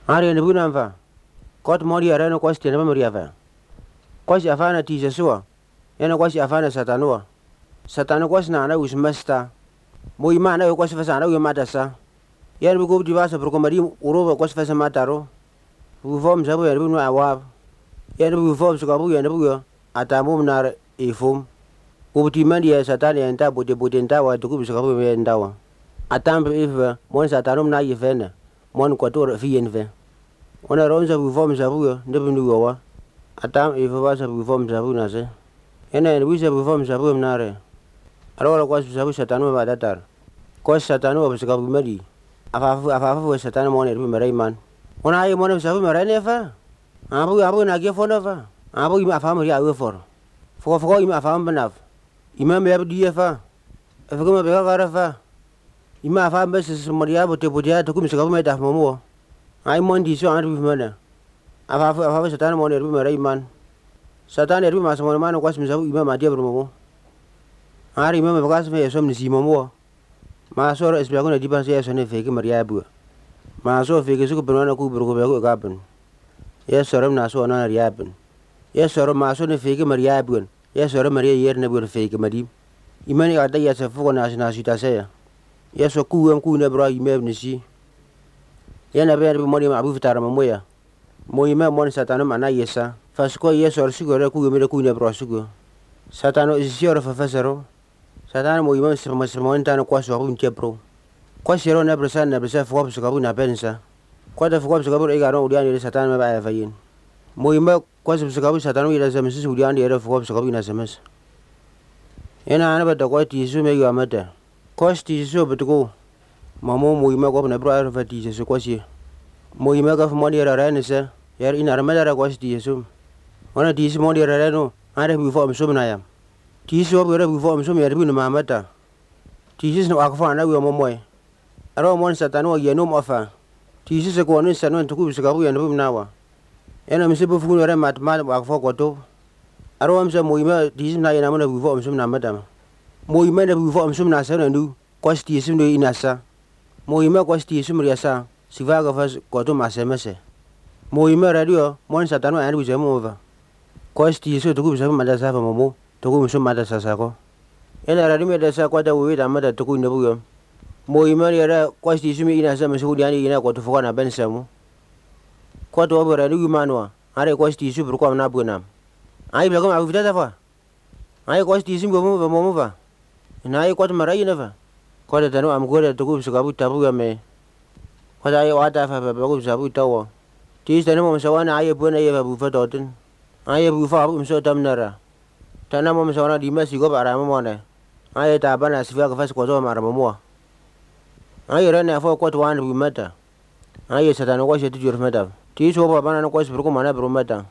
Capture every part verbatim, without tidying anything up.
Ari ne buna fa. Kot mori ara no kwasti ne memoria fa. Kwasi afana ti Jesua. Yana kwasi afana satanua. Satanu kwasi na na usmesta. Mo imana yo kwasi fa sana yo mata sa. Yana bugo divasa pro komari uroba kwasi fa mataro. Bu form sabu yana bu no awab. Yana bu form so kabu yana bu yo. Atamu na ifum. Ubuti mandi ya satani ya nta bote bote nta wa tuku so kabu ya ndawa. Atambe ifa mon satanu na yefena. Mon kwator fi yenfe. Ona ronza bu form sabu yo ndebu nu wa. Atam ifa basa bu form sabu na se. Yana bu sabu form sabu na re. Alora kwasi sabu satanu ba datar. Kwasi satanu ba so kabu madi. Afafu afafu satanu mon erbi maraiman. Ona ay mon sabu marane fa. Abu abu na ge fona fa. Abu ima afamu ya we for. Foko foko ima afamu banaf. Ima me abdi fa. Afako ma be gara fa. Ima afamu bes maria bote bote ya to kum so kabu me daf momo. Ay mon di so andu mana. Afafu afafu satanu mon erbi maraiman. Satanu erbi mas mon man kwasi sabu ima ma dia momo. Ari ima me bagas me so mnisi momo. Ma so ro esbiago na diba se so ne feke maria bu. Ma so feke su ko benana ku buru ko be ko gaben. Yes sorom na so na riaben. Yes sorom ma so ne feke maria bu. Yes sorom maria yer ne bu feke madi. Imani ada ya se fuko na na sita se ya. Yes so ku em ku ne bro ime ne si. Ya na be be mori ma bu fitara mo ya. Mo ime mon satano mana yesa. Fasko yes sor sigore ku me ku ne bro sugo. Satano is sure fa fasero. Satano mo ime se mo se mo ntano kwa so ku nchepro. Kwa sero na bresa na bresa fuko so ka bu na pensa. Kwa da fuko so ka bu e garon udiani de satano me ba ya fayin. Mo ime kwa so ka bu satano ira se mesi udiani de fuko so ka bu na semes. Ena ana ba da kwa ti su me yo amata. Kosti su betuko. Mamo mo ime kwa na bro ara fa ti se kwa si. Mo ime ka mo ni ra ra ne se. Yar ina ra mala ra kwa ti su. Ona ti su mo ni ra ra no. Ara bi fo so na yam. Ti su bo ra bi fo so me ya bi no mamata. Ti su no akfa na wi mo moy. Aro mon satano ye no mo fa. Ti su se ko no sanu to ku so ka bu ya no na wa. Ena mi se bu fu no ra mat ma wa fo ko to. Aro am se mo ime ti su na ye na mo na bi fo so na mata. Mo ime na bi fo so na sa na ndu. Kosti su no inasa. Mo ime kosti su mri sa. Siva ga fa ko to ma se mese. Mo ime radio mon satano an bi je mo va. Kosti su to ku so ma da sa fa mo mo. To ku so ma da sa sa ko. Ena radio me da sa ko da wi da ma da to ku ne bu yo. Mo ime ra kosti su mi inasa me su diani ina ko to fo na ben sa mo. Ko to bo radio manwa. Are kosti su bur ko na bu na. Ai be ko ma bu da fa. Ai kosti su go mo mo mo va. Na ai ko to marai na fa. Ko da tano am go da to ku so ka bu ta bu ya me. Ko da ai wa ta fa ba ko sa bu ta wo. Ti sta ne mo sa wa na ai bu na ye ba bu fa to tin. Ai bu fa bu so tam na ra. Ta na mo sa na di me si go ba ra mo ne. Ai ta ba na si fa ka fa ko so ma ra mo mo. Ai ra na fa ko to wan bu mata. Ai sa ta no ko se ti jur mata. Ti so ba ba na ko se ko ma na bru mata.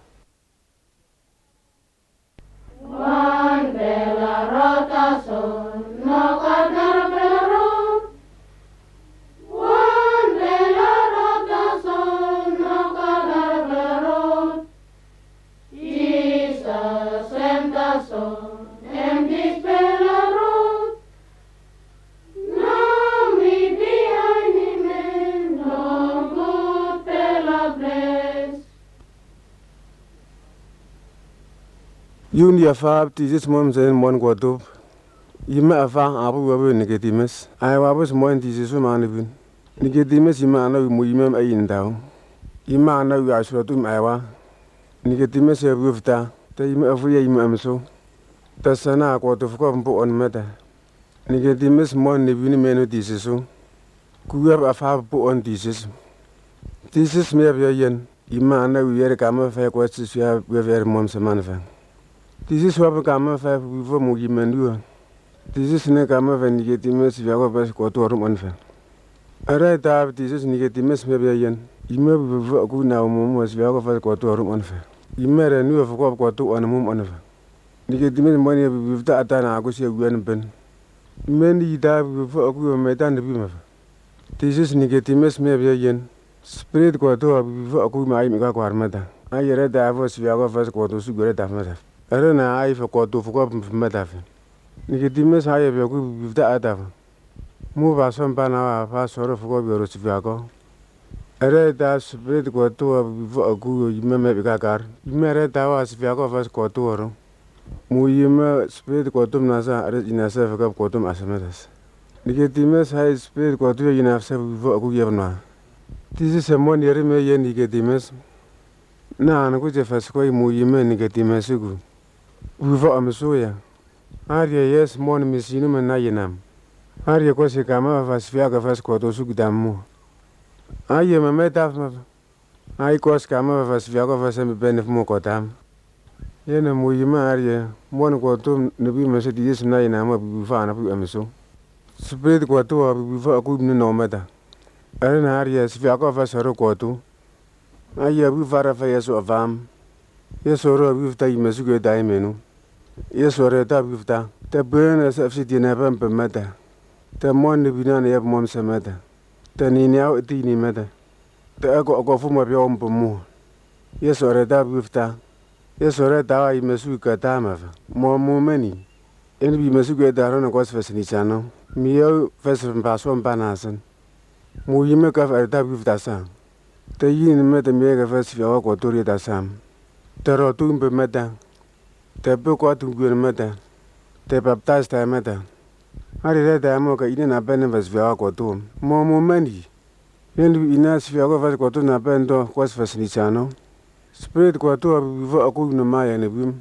Wan bela rota so no kadar bero. Wan bela rota so no kadar bero. Jesus senta so em dispela road. No me behind him, no good bela bless. Yun ya fa ti jis mom zen mon ko to. Yima fa abu wa be negatimes. Ai wa bus mon ti jisu ma ne bin. Negatimes yima na mu yima ayin dawo. Yima na wi asura tu mai wa. Negatimes ya bu fita. Ta yima afu ya yima amso. Ta sana ko to ko mbo on meta. Negatimes mon ne bin me no ti jisu. Ku ya fa bu on ti jisu. Ti jisu me ya yen. Yima na wi yer ka ma fa ko ti ya we ver mom se man fa. This is what come five before Mugi Mandua. This is Nakama and Nigetimus Yago go to Romanfa. I read that this is Nigetimus Mabian. You may be good now, Mum was Yago go to Romanfa. You made a new of what got to on a mum on her. Nigetimus money with that time I go see a grand pen. Many died before a good medan the beam. This is Nigetimus Mabian. Spirit go to before a good my Armada. I read that I was Yago first go to Sugar Mother. I don't know if I got to forget from Metaphor. Nicodemus, I have a good with the other. Move us some banana, pass sort of go to Viago. Are da spirit kwa tu before aku yime me bikakar. Yime are da wa sifia ko fas kwa tu oro. Mu yime spirit kwa tu nasa are inasa fika kwa tu asemetas. Niketimes hai spirit kwa tu yinafsa before aku yevna. Tisi semon yeri me ye niketimes. Na anaku je fas kwa mu yime niketimes ku. Before amsuya. Arya yes mon misinu me na yinam. Arya kwa sikama fas fia ka fas kwa tu sukudamu. Aye me meta ai kos kama fas fia ko fas me benef mo ko tam yene mo yima arye mon ko to ne bi me se di yes na ina ma bi fa na bi amso spirit ko to bi fa ku ni no meta are na arye fia ko fas ro ko to aye bi fa ra fa yeso avam yeso ro bi fa yi me su ke dai menu yeso re ta bi fa te bene se fi di na pem meta te mon ne bi na ne mom se meta te ni nyao ti ni meta te ako ako fu ma pyo mpo mu yeso re da bifta yeso re da ai mesu ka ta ma fa mo mo meni en bi mesu ke da ro ko fes ni chano mi yo fes pa so pa na san mu yime ka fa da bifta sa te yin meta mi ga fes fio ko to ri da sam te ro tu mpe meta te pe ko tu gwe meta te baptize ta meta ari re da mo ka ine na bene fes fio ko to mo mo meni Yendi ina sifia ko fas ko to na pendo ko fas ni chano. Spirit ko to bivo aku no maya ne bim.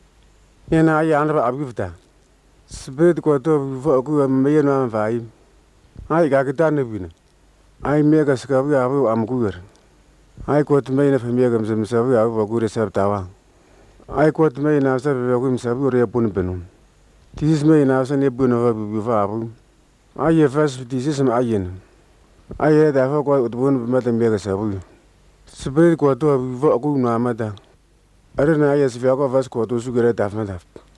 Yena aya andra abifta. Spirit ko to bivo aku me yena vai. Ai ga kita ne bina. Ai me ga ska bi abu am kuer. Ai ko to me ne famia ga msem sabu abu ku resep tawa. Ai ko to me na sa be ku msabu re pun benu. Tis me na sa ne bunu bi bivo abu. Ai fas disis ma ayen. Aye da fa ko bun mata me ga sabu spirit ko to vo ku na mata are na aye sifia ko vas ko to su gere da mata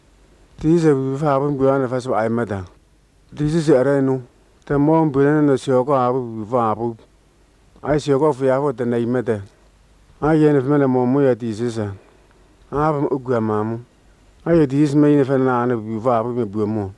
ti se bi fa bun bu na fa so ai mata ti se are no te mo bu na no sio ko abu bi fa abu ai sio ko fia ko te nei mata aye ne fa na mo mo ya ti se sa abu ugu amamu aye ti se me ne fa na na bi fa abu me bu mo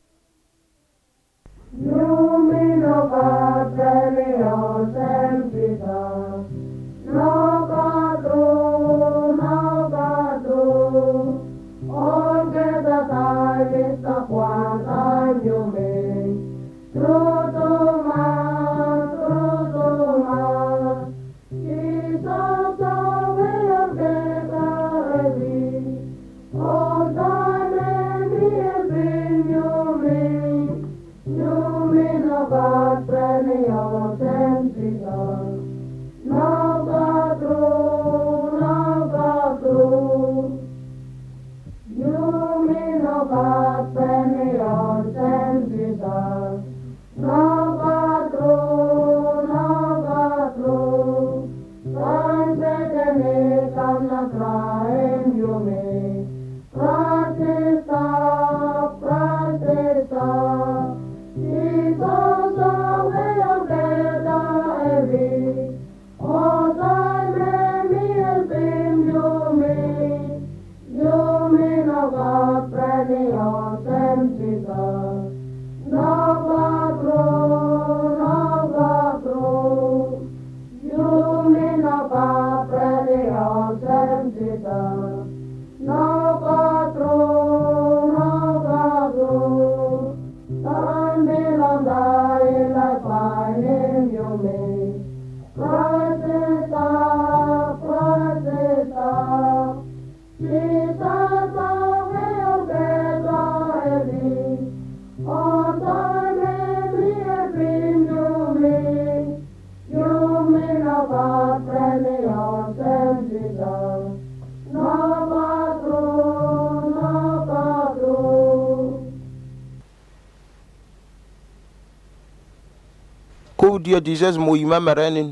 Ku dia dises mo yima merenin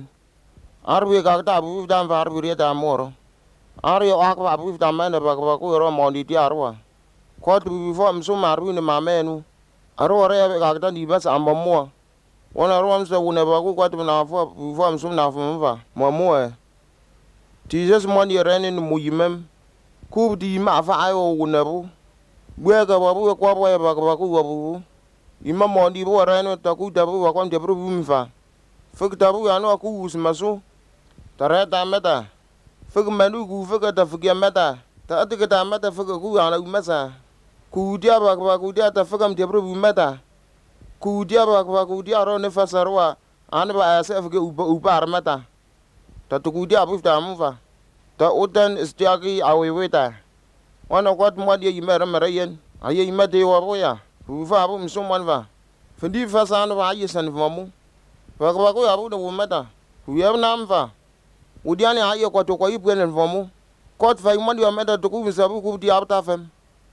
arwi ga ta bu dan var bu re ta moro ari o akwa bu ta mena ba ba ku ro mo di ti arwa ko tu bi fo mso maru ne mamenu aro re ga ta di bas am mo wona ro am so ne ba ku ko tu na fo bu fo mso na fo mva mo mo e dises mo ni renin mo yimem ku di ma fa ayo ne bu bu ga ba bu ko ba ba ku bu Ima mo di bo reno ta ku ta bu wa kwam de bu mfa Fik tabu anu aku us masu. Tareta meta. Fik menu ku fik ta fik meta. Ta ati kita meta fik ku ana mesa. Ku dia ba ba ku dia ta fik am dia bro meta. Ku dia ba ba ku dia ro ne fasarwa. Ana ba asa fik uba uba meta. Ta tu ku dia bu ta mu fa. Ta utan istiaki awe weta. Wana kwat mo dia yimera merayen. Aye yimete wa boya. Bu fa bu msumwan va. Fendi fa san va yesan vamu. Wa ba ku ya bu de meta. Ku ya nam va. Udiani aye kwa to kwa yipwen vamu. Kot fa mo dia meta to ku msabu ku dia ta fem.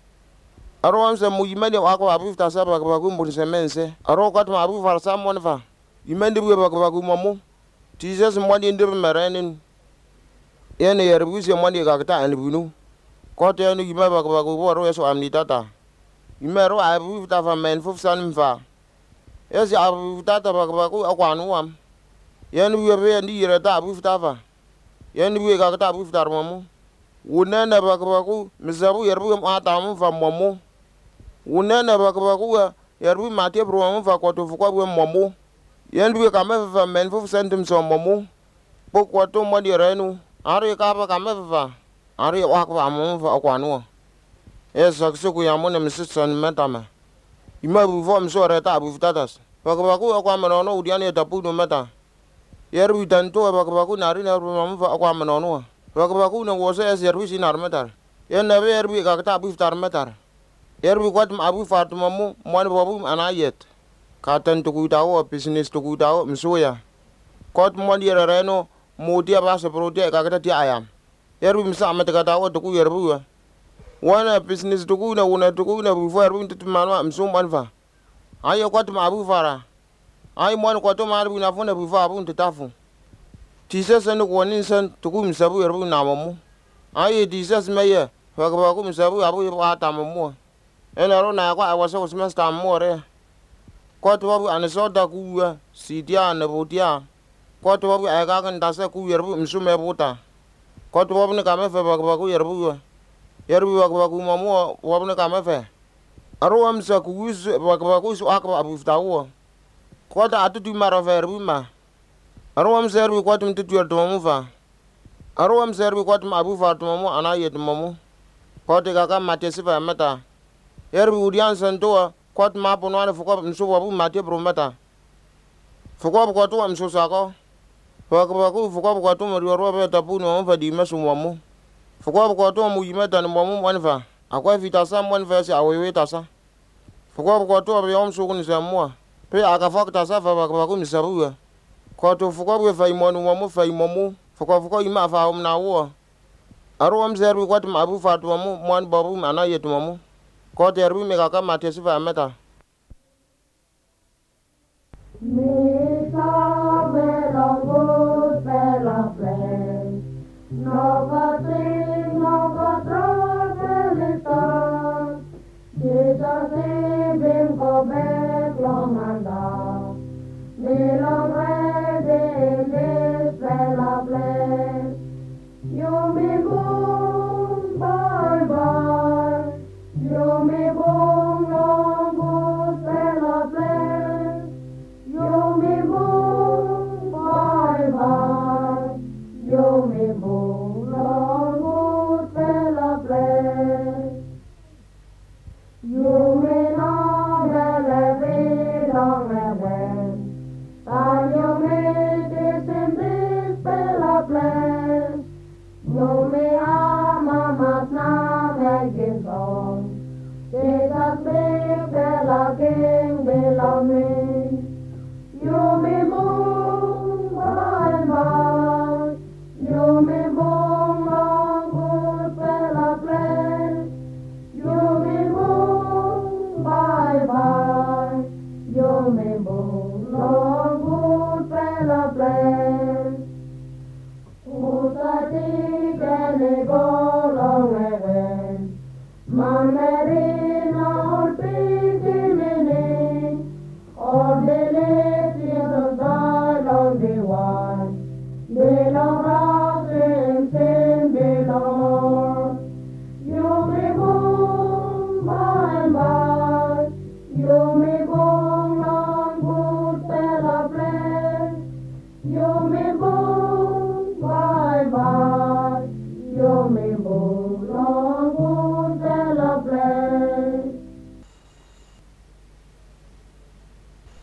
Aro am se mu yimede wa ko abu ta sa ba ba ku mo se mense. Aro kwat ma abu fa sa mon va. Yimende bu ba ba ku mamu. Jesus mo dia ndebe meranin. Yene yer bu se mo dia ka ta an bunu. Kot ya ni yimba ba ba ku bo ro so amni tata. Yimero abu ta fa men fu san mfa. Esi abu ta ta ba ba ku akwanu am. Yene bu be ndi yere ta abu ta fa. Yene bu ka ta abu ta mamu. Wunene ba ba ku misabu yer bu ma ta mu fa mamu. Wunene ba ba ku yer bu ma te bro mu fa ko to fu ko bu mamu. Yene bu ka me fa men fu sentum so mamu. Po ko to mo di renu. Ari ka ba ka me fa. Ari wa ko amu fa akwanu. Esa ku ya mo ne misisan metama. Ima bu fo mso reta abu tatas. Ba ba ku akwa meno no udiane ta pu no meta. Yer bu tanto ba ba ku nari na mamu fa akwa meno no. Ba ba ku no wo se service nar metar. Yen na yer bu ka ta abu tar metar. Yer bu kwat abu fa to mamu mo ne babu anayet. Ka tan to ku tawo business to ku tawo msoya. Kot mo di reno mo dia ba se pro dia ka ta ti ayam. Yer bu msa meta ka tawo to ku yer bu. Wana business to ku na una to ku na bu fa bu to manwa msum ban fa. Ayo kwat ma abu fara. Ay mo kwat ma bu na fu na bu fa bu to tafu. Jesus and one son to whom Sabu Namu. I Jesus mayor, Wakabakum Sabu Abu Atamamu. And Arona, I was always master more. Quato and a sort of Gua, Sidia and Botia. Quato I got and Dasa Kuyer Sume Bota. Quato Wabnaka Baku Yerbu. Yerbu Wakabakumamu, Wabnaka Mefe. Aroam Sakus Wakabakus Aqua Abu Tawa. Quata Atu Maraveruma. Aroam servi kwatum tutuer to mamu fa. Aroam servi kwatum abu fa to mamu anaye to mamu. Kote kaka matesi fa meta. Yerbi udian santoa kwat mapo nwane fukwa msuwa abu mate pro meta. Fukwa kwa tuwa msusako. Fukwa kwa fukwa kwa tuwa mriorobe tapu ni mamu fa di mesu mamu. Fukwa kwa tuwa mujimeta ni mamu wanfa. Akwa vitasa mwanfa si awewe tasa. Fukwa kwa tuwa biyom suku ni samua. Pe akafak tasa fa kwa misabuwa. Kwa to fukwa we fa imonu mamu fa imamu fukwa fukwa ima fa om na wo aro am zerbi kwat ma abu fa to mamu mwan babu mana yetu mamu ko terbi me kaka mate su fa meta Misa bella good bella friend no patri no patro felita Jesus bim ko be glomanda de lo re de les bella place you me boom bye bye you me boom long good bella place you me boom bye bye you me boom long good bella place you me long bella be long away you me this in this bella place you me ama mas na megin song Jesus big bella king below me you me boom bye bye you me boom long good bella place you me boom bye bye you me boom long good bella place usati kene go long away mandarina or pigimini or the lady of the long the one below rising sin below you me boom bye bye you me boom long good bella place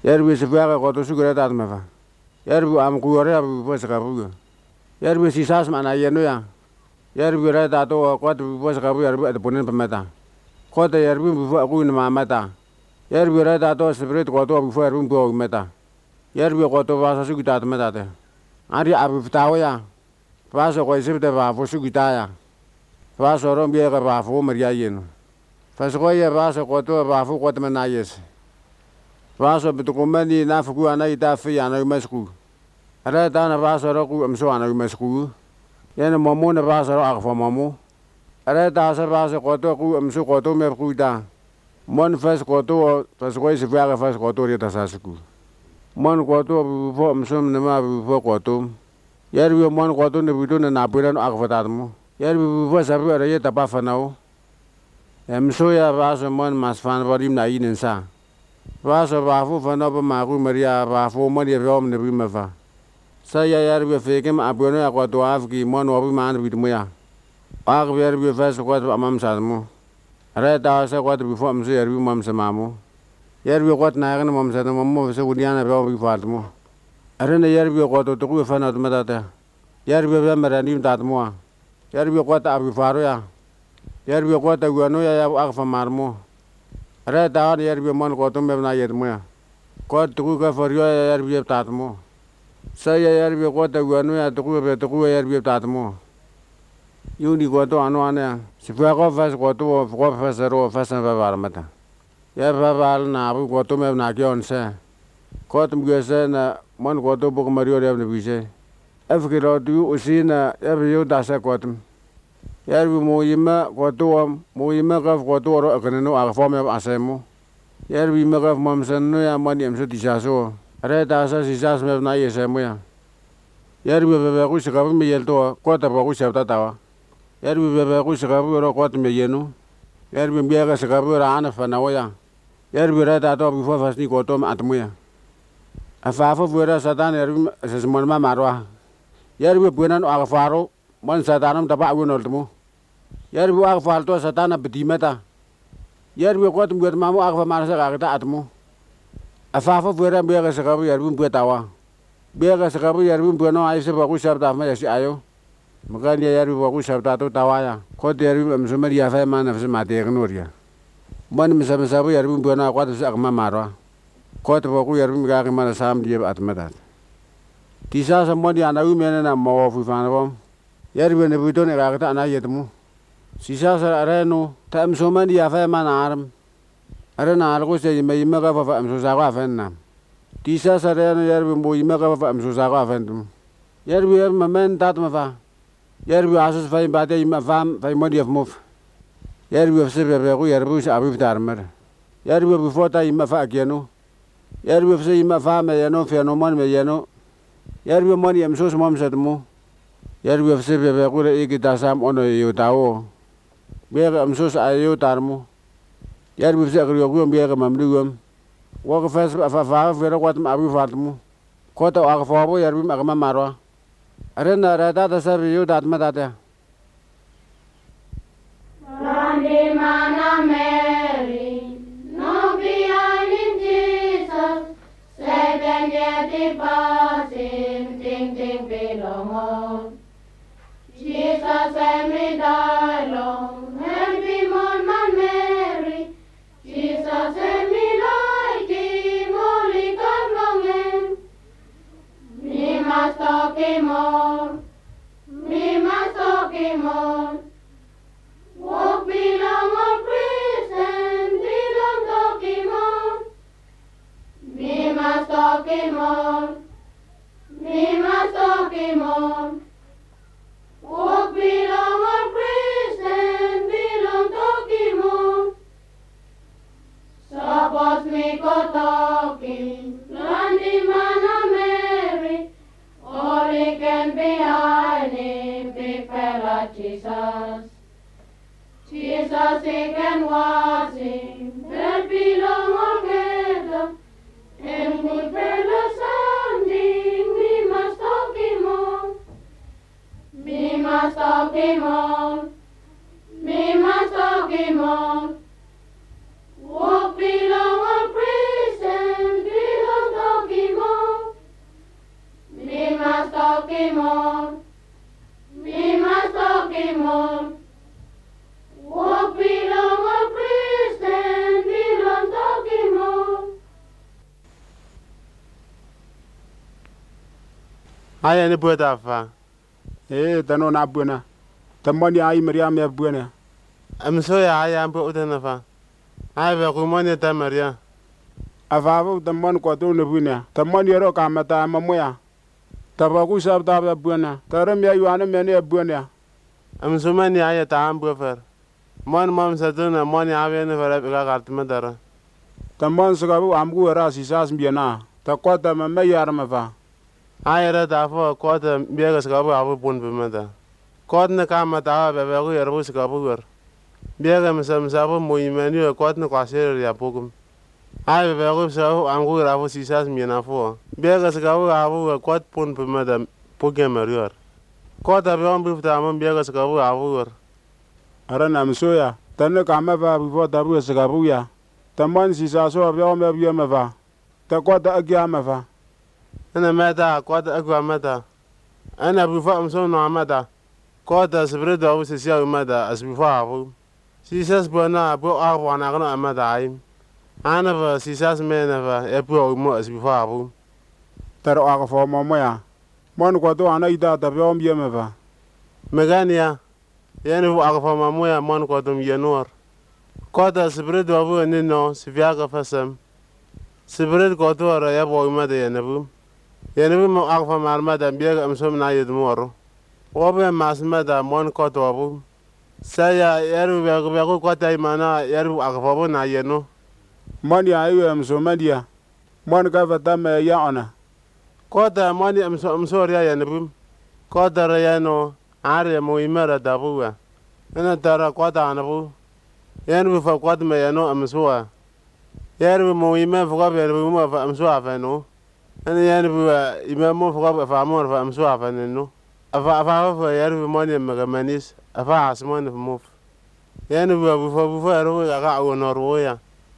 Yarbi sebaga koto sugura tat mava. Yarbi am kuore abu bos kabu. Yarbi sisas mana yeno ya. Yarbi ra tato koto bos kabu yarbi at punen pemeta. Koto yarbi bu aku ni mamata. Yarbi ra tato spirit koto abu fu yarbi bu meta. Yarbi koto basa sugita meta te. Ari abu tawo ya. Paso ko isip te ba fu sugita ya. Paso rom biya ka ba fu maria yeno. Paso ko ya paso koto ba fu koto menayes. Paso betukumani na fuku ana ita fi ana mesku. Ara ta na paso ro ku amso ana mesku. Yana momo na paso ro akfo momo. Ara ta sa paso koto ku amso koto me ku da. Mon fas koto paso ko isip ya fas koto ri ta sa sku. Mon koto bu fo amso na ma bu fo koto. Yar bi mon koto ne bidu na na pira no akfo ta mo. Yar bi bu fo sa bi ara ye ta pa fa nao. Amso ya paso mon mas fan bodim na inen sa. Paso bafu fana pa maku maria bafu maria rom ne bima fa. Saya yar bi feke ma apono ya kwa to afki mon wabi man bi moya. Ak bi yar bi fas kwa to amam sa mo. Ara ta sa kwa to bi fo am se yar bi mam sa mamo. Yar bi kwa na ga mam sa mo mo se udiana ba bi fat mo. Ara ne yar bi kwa to to ku fana to mata ta. Yar bi ba mara ni ta mo. Yar bi kwa ta bi faro ya. Yar bi kwa ta gano ya ak fa mar mo. Ara ta yar bi mon ko to me na yet mo ya. Ko to ka for yo yar bi ta mo. Sa ya yar bi ko ta gano ya to ku be to ku yar bi ta mo. Yuni ko to ano ana. Si fa ko fa ko to ko fa sa ro fa sa ba ba mata. Ya ba ba na bu ko to me na ki on se. Ko to ge se na mon ko to bu ko mario re ne bi se. Afki ro tu usina ya bi yo da sa ko to. Yar bi mo yima ko to mo yima ka ko to ro ka no a fo me asemo. Yar bi me ka mam san no ya mani am so ti sa so. Ara ta sa si sa me na ye se mo ya. Yar bi be ku se ka me yel to ko ta ba ku se ta ta wa. Yar bi be ku se ka bu ro ko ta me yeno. Yar bi be ka se ka bu ra ana fa na wa ya. Yar bi ra ta to bi fo fa ni ko to ma at mo ya. A fa fo bu ra satan yar bi se mo ma marwa. Yar bi bu na no a faro mon satanam ta ba wo no mo. Yar bi ak falto satana bedimeta. Yar bi ko tum mamu ak fa marsa ka ta atmo. Afa fa fuera be ga sakabu yar bi tawa. Be ga sakabu yar bi no ai se ba ku sabta ma yasi ayo. Makan yar bi ba ku sabta to tawa ya. Ko yar bi am sumar ya fa ma na fa ma te gnor ya. Mon mi sa sa yar bi no ko ta sa ma marwa. Ko to ba ku yar bi ga ma na sam di atmata. Ti sa sa mon ya na u me na mo fu fa na bom. Yar bi ne bi to ne ga ta na yetmu. Sisa sa areno ta am so man ya fa man arm arena algo se me me ga fa am so sa ga fa na tisa sa areno yar bi mo me ga fa am so sa ga fa ndum yar bi ma men tat ma fa yar bi asus fa ba te ma fa fa mo di mo yar bi se be ko yar bi sa abi tar mer yar bi bi fota ma fa keno yar bi se ma fa me yano fe no man me yano yar bi mo ni am so mo sa mo yar bi se be ko re ki ta sam ono yo tawo Bega am so sa ayo tarmo. Yar bi se agrio gum bega mam dugum. Wa ka fas fa fa vera kwat ma abi fatmu. Ko ta ak fa bo yar bi ma ma marwa. Are na ra ta ta sa bi yo dat ma ta ta. Randi mana Mary, no behind in Jesus. Seven yet the passing, ting ting belong on. Jesus and me dialogue. Jesus and me like him, holy come long him. Me must talk him on, me must talk him on. Walk belong on prison, belong talk him on. Me must talk him on, me must talk him on. Walk belong on prison, belong talk him on. Suppose me go talking, Randy Mana Mary, all he can behind him, big fella Jesus. Jesus he can watch him, that belong together, and good fella sounding, we must talk him on, we must talk him on, we must talk him on. Walk belong on prison, belong Aya ni buta fa. Eh, tano na buena. Tamani ai Maria me buena. Amso ya aya ampo utana fa. Aya be ku moni ta Maria. Avavu tamani ko to ne buena. Tamani ro ka mata mamoya. Tabaku sab ta buena. Taram ya yuana me ne buena. Amso mani aya ta ampo fer. Mon mom sa tuna moni ave ne fer ga kartma dara. Tamman sugabu amgu ra si sas biena. Ta kota ma me yar ma va. Aya ra ta fo kota biega sugabu abu pun bimata. Kot ne kama ta be be ku yerbu sugabu wer. Biega msa msa bu moimeni kot ne kwasere ya pogum. Aya be ku sugabu amgu ra fu si sas biena fo. Biega sugabu abu kot pun bimata pogem rior. Kota be on bifta mon biega sugabu abu wer. Ara nam soya. Tanne kama va bifo tabu sugabu ya. Tamman si saso abya me biya ma va. Ta kota agya ma va. Ana mata kota agwa mata. Ana bifo amso no mata. Kota sibredo abu si siya mata asbifo abu. Si sas bona bo abu ana kana mata ai. Ana va si sas mena va e po mo asbifo abu. Taro aga fo mo moya. Mon ko to ana ida ta biya biya ma va. Megania. Yani bu aga fo mamoya mon ko dum yenor. Kota sibredo abu ni no siviaga fasam. Sibred ko to ara ya bo mata yenabu. Yenabu mo aga fo marmata biya amso na yedmoro. Obe masmada mon ko to abu. Saya yaru be be ko kota imana yaru aga fo na yeno. Mon ya ayu amso madia. Mon ka vata me ya ona. Kota moni amso amso ya yenabu. Kota ra yano are mo imara dabuwa. Ena tara kota anabu. Yanu fa kwat me yano amsoa. Yanu mo ime fa be mo fa amsoa fa no. Ena yanu ba ime mo fa fa mo fa amsoa fa no. Afa afa fa yanu mo ne mega manis afa asmon mo. Yanu ba bu fa bu fa ro ga ga wono ro ya.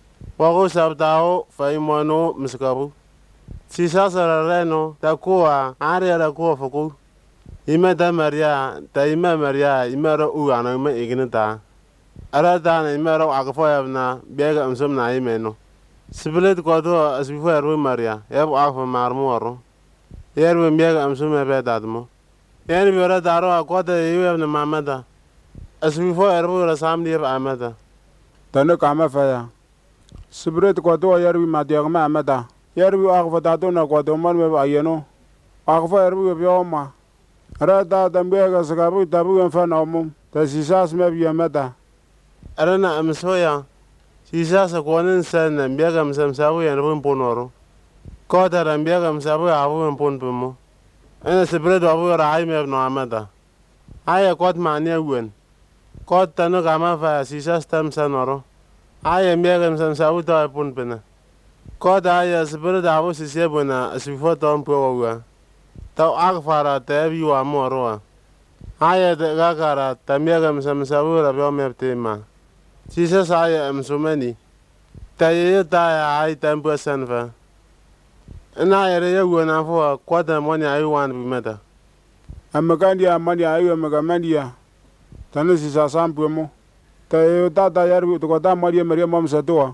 Wa go sabtao fa imono mskabu. Si sa sara reno ta ko a are ra ko fa ko. Ime ta Maria ta ime Maria ime ro u ana me ignita. Ara dana imero agfo yabna biega amsum na imeno. Sibilet ko to asbifo erwe Maria yab agfo marmoro. Yerwe biega amsum be dadmo. Yen biora daro akota yebna mamada. Asbifo erwe ra samdi yab amada. Tanne kama fa ya. Sibret ko to yarwi madia ma amada. Yarwi agfo ta to na ko to man me ayeno. Agfo erwe bioma ma. Ara da dambiega sagabu tabu en fa na mum. Ta sisas me bi amada. Arana amsoya. Si sasa konin sana biega msamsabu ya nabun ponoro. Kota ran biega msabu abu pon pomo. Ana sibredo abu rai me no amada. Aya kot mania wen. Kot tano kama fa si sas tam sanoro. Aya biega msamsabu to pon pena. Kota aya sibredo abu si sebona asifo tom powa. Tau agfara tebi wa moro. Aya de gagara tamiega msamsabu rabio meptema. Sisa saya amsumani. Taye ta ai tempo sanva. Na yere ya wona fo kwata moni ai wan bi meta. Amakandia mani ayu amagamandia. Tanu si sa sampu mo. Taye ta ta yarwi to kota Maria Maria mom sa to.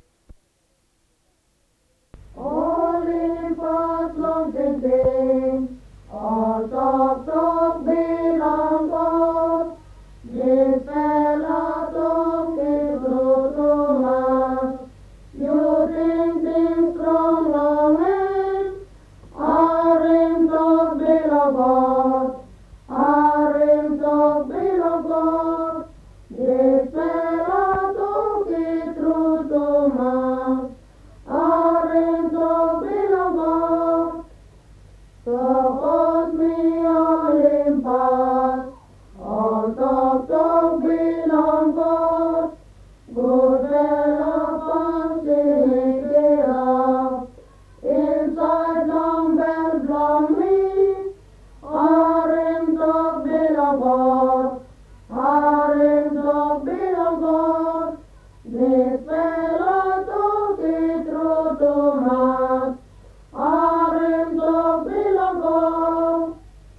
Olympus long thing, all top top belong God. This fella top is Rotoma. You think things from long end, are in top belong God. Are in top belong God. This fella top is Rotoma. Are in top belong God. Support me Olympus. All top top belong God. Good fella sing it up. Inside long bell from me. Orange top belong God. Orange top belong God. This fella took it through to Mass. Orange top belong God.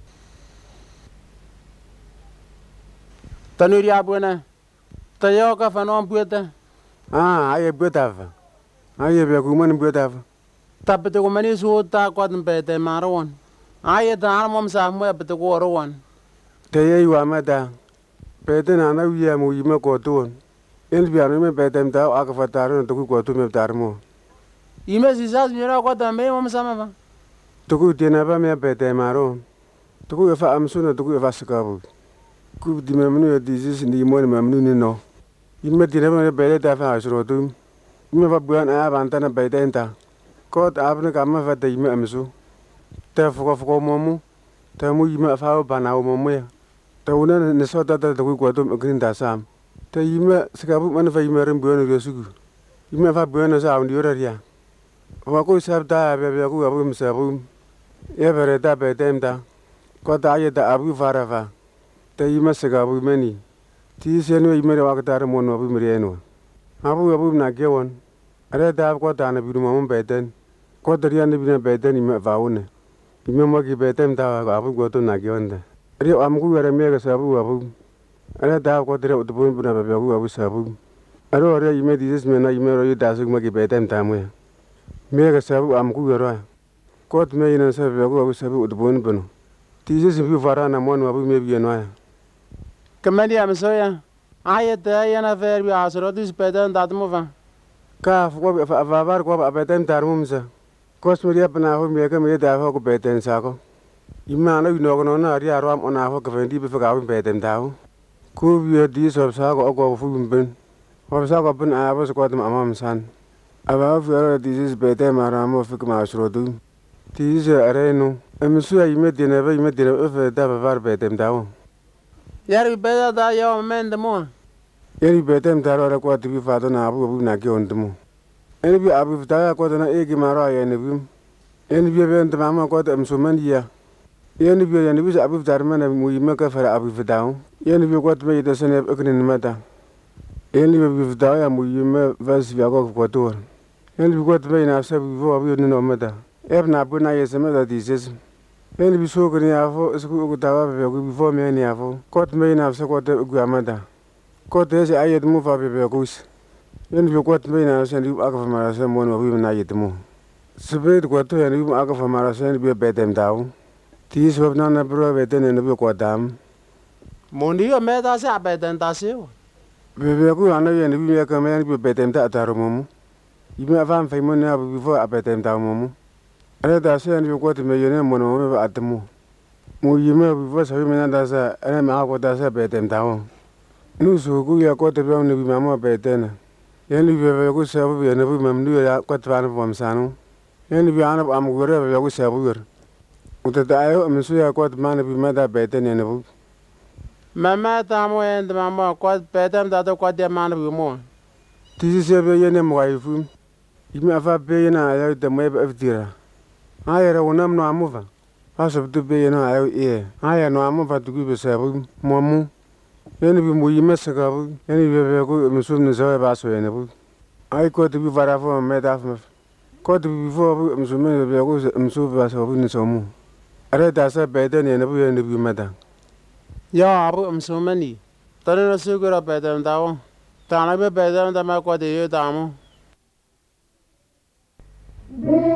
Tanuri abuna. Tayo ka fanon bueta. Ah, aye butava. Aye be ku man butava. Tapete ko mani su ta kwat pete maron. Aye da mom sa mo bete ko ro wan. Te ye wa mata. Pete na na wiya mo yime ko tuon. En bi anu me pete mta aka fataro to ko to me tarmo. Ime si sa mi ra ko ta me mom sa ma. To ko tiena ba me pete maro. To ko fa am suna to ko fa sakabu. Ku di me mnu di sis ni mo me mnu ni no. Ime tiena ba me pete ta fa asro tu. Ime fa buan a ban ta na pete enta. Ko ta abne ka ma fa te ime amsu. Te fo ko mo mu. Te mu ime fa ba na mo mo ya. Te una ne so ta ta ko ko to green da sam. Te ime sakabu man fa ime ren buan ro sugu. Ime fa buan sa am di ora ya. Wa ko sab ta be be ko abu msabu. E bere ta be temta. Ko ta ye ta abu fara fa. Te ime sakabu meni. Ti se no ime wa ka ta mo no abu mri eno. Abu abu na ke won. Are ta ko ta na bi mo mo beten. Ko ta ri an bi na beten ime fa one. Ime mo ki betem ta abu go to na ke won da. Ri am ku were me ga sabu abu. Are ta ko tere to bu na be ku abu sabu. Are ore ime di sis me na ime ro da su mo ki betem ta mo. Me ga sabu am ku were. Ko t me ina sa be ku abu sabu to bu no. Ti sis bi fara na mo no abu me bi no ya. Kamedi am so ya. Aye ta ya na ver bi asro dis pete da mo va. Ka fo fa fa bar ko ba betem tar mo msa. Ko s me ri apna ho me ka me da ho ko beten sa ko. Ima na no no na ri aro am ona ho ka fendi be fa ka betem ta ho. Ku bi di so sa ko ko fu ben. Ho sa ko ben a ba ko ta am san. Aba fi di sis betem ara mo fi ma asro du. Ti se are no. Em su ay me dine ba me dine fe da ba bar betem ta ho. Yar bi beta da yo men de mo. Yeri betem ta ro ko ti bi fa to na abu abu na ke on mo. Eni bi abu ta ko na e ki ma ro ya ne bi. Eni bi be ntama ma ko ta em su man ya. Yeni bi ya ne bi abu ta ma na mu yime ka fa abu fa da ho. Yeni bi ko me de sene e kni mata. Yeni bi bi ta ya mu yime vas bi ko ko to. Yeni bi ko me na sa bi vo abu ni no mata. E na bu na yese me da di ses. Yeni bi so ko ni afo su ko ta ba be ko bi vo me ni afo. Ko me na sa ko te gu amata. Ko te se ayet mu fa be be ko. Yeni bi ko me na sa ni aka fa mara sa mo no bi na yet mu. Sebe ko to yeni bi aka fa mara sa ni bi betem dawo. Ti so na na bro be te ne bi ko dam. Mondi yo me da sa beten da se. Be be ko ana yeni bi me ka me bi betem ta ta ro mu. Ibe avan fa mo na bi vo abetem ta mu. Are da se ni ko te me yene mo no me atmu. Mo yime bi vo sa bi me na da sa ana ma ko da sa betem ta ho. Nu so ku ya ko te be ni bi ma mo betena. Yeni bi be ko sa bi ne bi mam ni ya ko ta na bom sanu. Yeni bi ana am gore be ko sa bu gur. Uta ta ayo am su ya ko ta ma ne bi ma da betena ne bu. Mama ta mo en de mama ko petem da to ko de man bi mo. Ti se be yene mo ai fu. Ime afa be na ya de mo be ftira. Ayere wonam no amuva. Aso tu be na ayo e. Aya no amuva tu ku be sa bu mo mu. Yeni bi mo yime sa ka bu. Yeni bi be ko mi su ni sa ba so yene bu. Ai ko tu bi vara fo me da fa. Ko tu bi fo bu mi su me be ko mi su ba so bu ni so mu. Are da sa be de ne bu yene bi me da. Ya abu am so mani. Tare na su ko ra petem da wo. Ta na be petem da ma ko de yo da mo.